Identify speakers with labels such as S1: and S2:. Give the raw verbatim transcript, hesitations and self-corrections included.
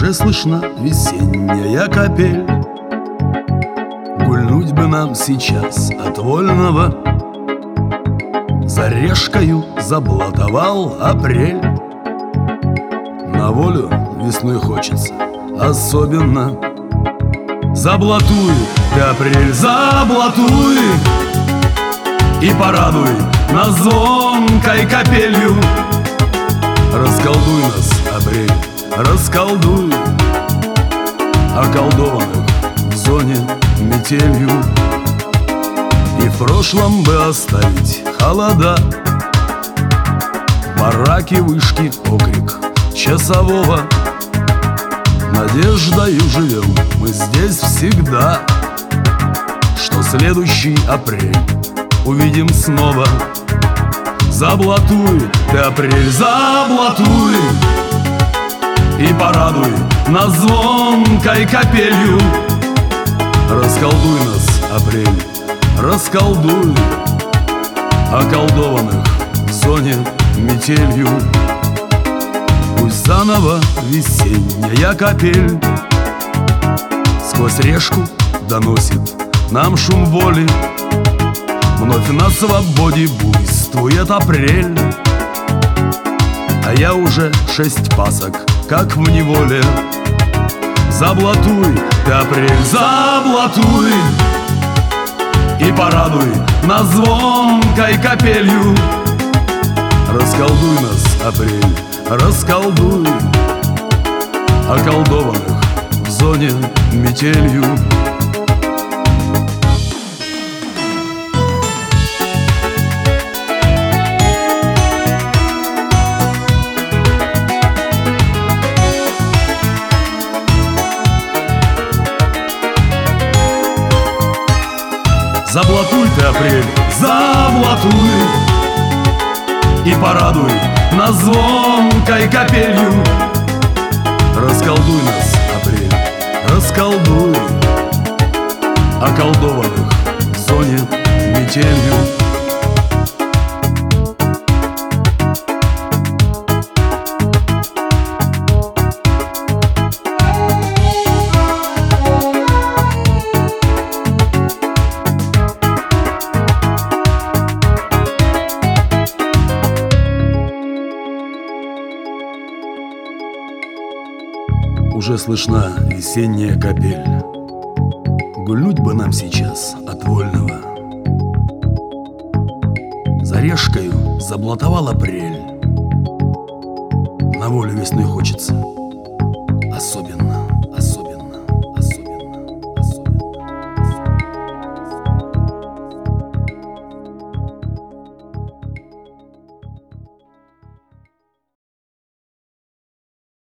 S1: Уже слышна весенняя капель. Гульнуть бы нам сейчас от вольного. За решкою заблатовал апрель. На волю весной хочется особенно. Заблатуй ты, апрель, заблатуй, и порадуй нас звонкой капелью. Расколдуй нас, апрель, расколдуй околдованных в зоне метелью. И в прошлом бы оставить холода, бараки, вышки, окрик часового. Надеждою живем мы здесь всегда, что следующий апрель увидим снова. Заблатуй ты, апрель, заблатуй, и порадуй нас звонкой капелью. Расколдуй нас, апрель, расколдуй околдованных в зоне метелью. Пусть заново весенняя капель сквозь решку доносит нам шум воли. Вновь на свободе буйствует апрель, а я уже шесть пасок, как в неволе. Заблатуй ты, апрель, заблатуй, и порадуй нас звонкой капелью. Расколдуй нас, апрель, расколдуй околдованных в зоне метелью. Заблатуй ты, апрель, заблатуй, и порадуй нас звонкой капелью. Расколдуй нас, апрель, расколдуй околдованных в зоне метелью. Уже слышна весенняя капель. Гульнуть бы нам сейчас от вольного. За решкою заблатовал апрель. На волю весной хочется